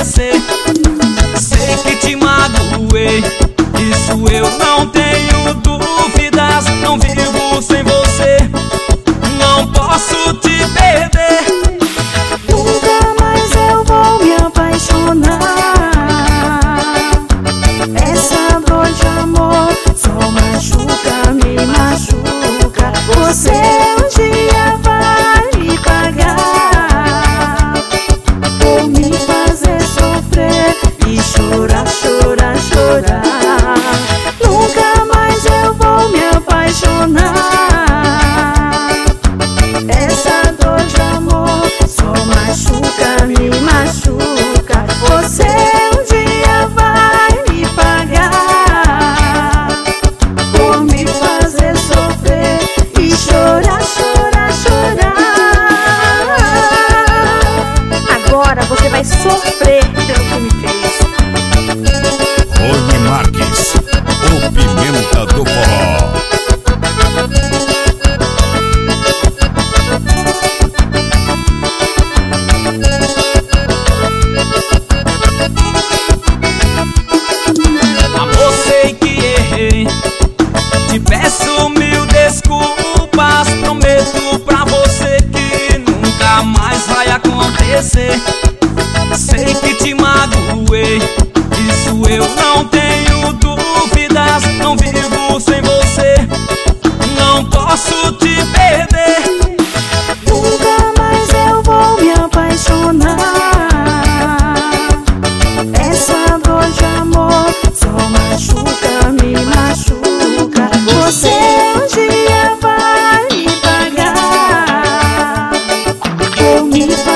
acontecer. Sei que te magoei, isso eu não tenho dúvidas. Não vivo sem você, não posso te perder. Nunca mais eu vou me apaixonar. Essa dor de amor só machuca, me machuca. Você um dia vai me pagar por me fazer sofrer e chorar, chorar, chorar. Nunca mais eu vou me apaixonar. Essa dor de amor só machuca, me machuca. Você um dia vai me pagar por me fazer sofrer e chorar, chorar, chorar. Agora você vai sofrer pelo que me fez. Rony Marques, o Pimenta do Forró. Amor, sei que errei, te peço mil desculpas. Prometo pra você que nunca mais vai acontecer. Sei que te magoei, isso eu não tenho dúvidas. Não vivo sem você, não posso te perder. Nunca mais eu vou me apaixonar. Essa dor de amor só machuca, me machuca. Você um dia vai me pagar por me